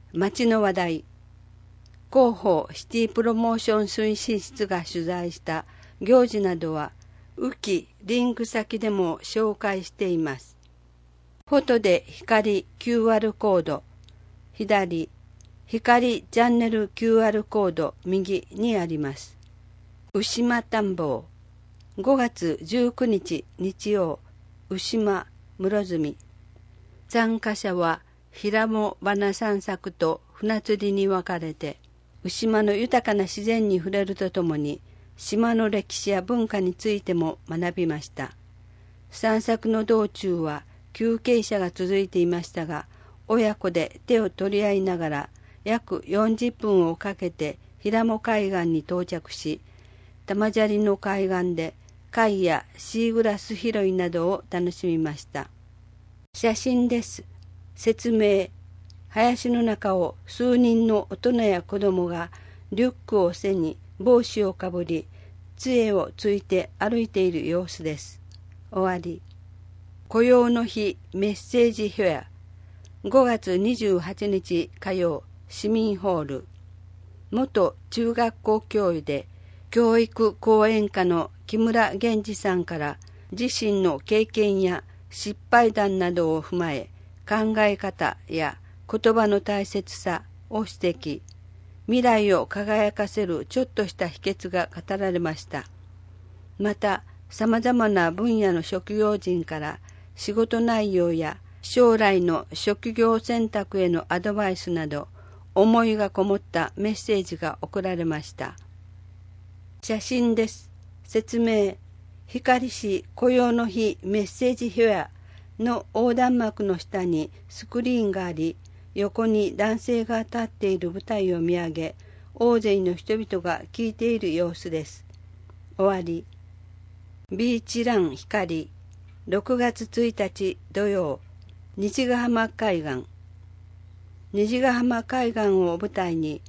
町の話題。広報シティプロモーション推進室が取材した行事などは、ウキリンク先でも紹介しています。フォトで光 QR コード、左、光チャンネル QR コード右にあります。牛間探訪、5月19日日曜、牛間室積。参加者は平も花散策と船釣りに分かれて、牛間の豊かな自然に触れるとともに、島の歴史や文化についても学びました。散策の道中は休憩車が続いていましたが、親子で手を取り合いながら約40分をかけて平も海岸に到着し、玉砂利の海岸で貝やシーグラス拾いなどを楽しみました。写真です。説明。林の中を数人の大人や子供がリュックを背に帽子をかぶり、杖をついて歩いている様子です。終わり。雇用の日メッセージフェア。5月28日火曜、市民ホール。元中学校教諭で教育講演家の木村源次さんから自身の経験や失敗談などを踏まえ、考え方や言葉の大切さを指摘。未来を輝かせるちょっとした秘訣が語られました。また、様々な分野の職業人から仕事内容や将来の職業選択へのアドバイスなど、思いがこもったメッセージが送られました。写真です。説明。光市雇用の日メッセージフェアの横断幕の下にスクリーンがあり、横に男性が立っている舞台を見上げ、大勢の人々が聞いている様子です。終わり。ビーチラン光、6月1日土曜、虹ヶ浜海岸。虹ヶ浜海岸を舞台に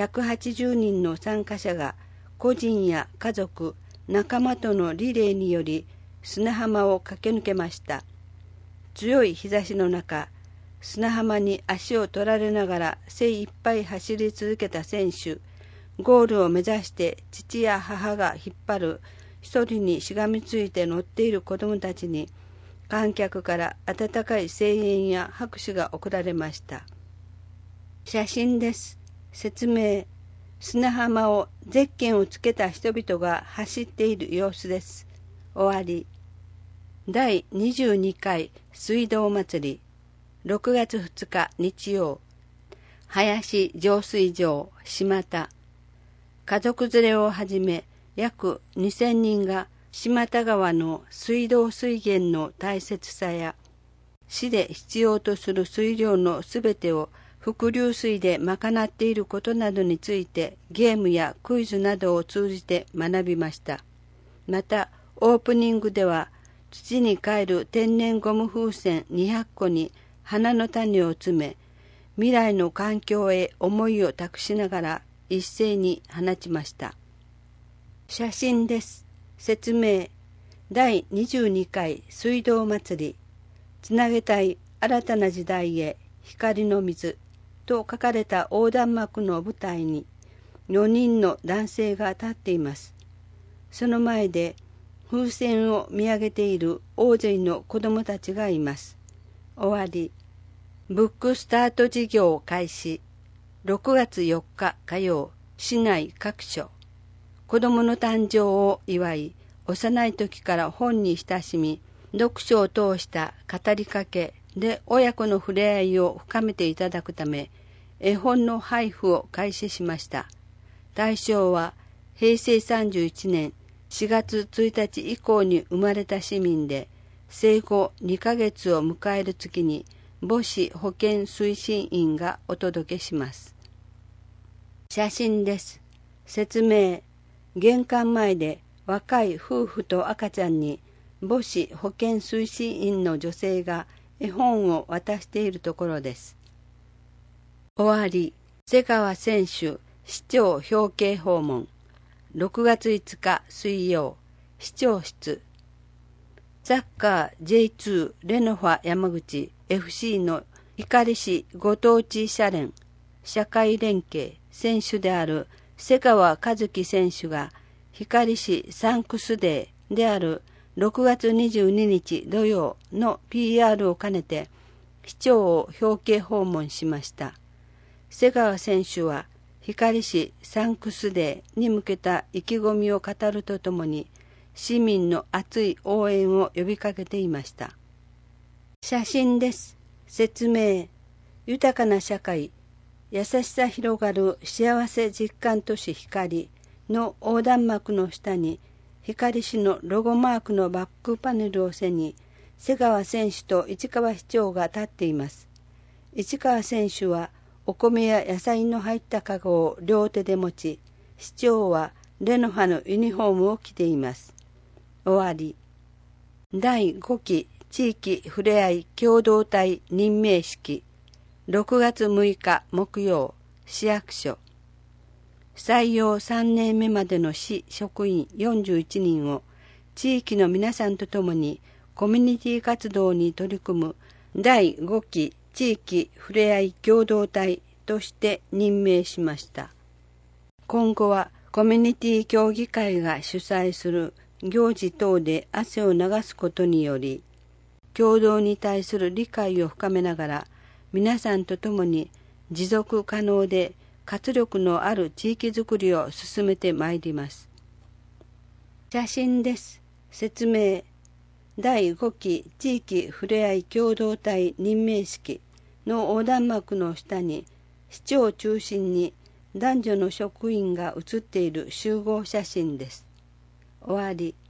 180人の参加者が個人や家族、仲間とのリレーにより砂浜を駆け抜けました。強い日差しの中、砂浜に足を取られながら精一杯走り続けた選手、ゴールを目指して父や母が引っ張る一人にしがみついて乗っている子供たちに、観客から温かい声援や拍手が送られました。写真です。説明。砂浜をゼッケンをつけた人々が走っている様子です。終わり。第22回水道祭り、6月2日日曜、林浄水場島田。家族連れをはじめ約2000人が島田川の水道水源の大切さや、市で必要とする水量のすべてを伏流水で賄っていることなどについてゲームやクイズなどを通じて学びました。また、オープニングでは土に還る天然ゴム風船200個に花の種を詰め、未来の環境へ思いを託しながら一斉に放ちました。写真です。説明。第22回水道祭り、つなげたい新たな時代へ光の水と書かれた横断幕の舞台に4人の男性が立っています。その前で風船を見上げている大勢の子供たちがいます。終わり。ブックスタート事業開始。6月4日火曜、市内各所。子供の誕生を祝い、幼い時から本に親しみ、読書を通した語りかけで親子の触れ合いを深めていただくため、絵本の配布を開始しました。対象は平成31年4月1日以降に生まれた市民で、生後2ヶ月を迎える月に母子保健推進員がお届けします。写真です。説明。玄関前で若い夫婦と赤ちゃんに母子保健推進員の女性が絵本を渡しているところです。終わり。瀬川選手市長表敬訪問。6月5日水曜、市長室。サッカー J2 レノファ山口 FC の光市ご当地社連社会連携選手である瀬川和樹選手が光市サンクスデーである6月22日土曜の PR を兼ねて市長を表敬訪問しました。瀬川選手は光市サンクスデーに向けた意気込みを語るとともに市民の熱い応援を呼びかけていました。写真です。説明。豊かな社会、優しさ広がる幸せ実感都市光の横断幕の下に光市のロゴマークのバックパネルを背に瀬川選手と市川市長が立っています。市川選手はお米や野菜の入ったかごを両手で持ち、市長はレノファのユニフォームを着ています。終わり。第5期地域ふれあい共同体任命式6月6日木曜市役所。採用3年目までの市職員41人を地域の皆さんと共にコミュニティ活動に取り組む第5期地域ふれあい共同体として任命しました。今後はコミュニティ協議会が主催する行事等で汗を流すことにより、共同に対する理解を深めながら、皆さんと共に持続可能で活力のある地域づくりを進めてまいります。写真です。説明。第5期地域ふれあい共同体任命式の横断幕の下に市長を中心に男女の職員が写っている集合写真です。終わり。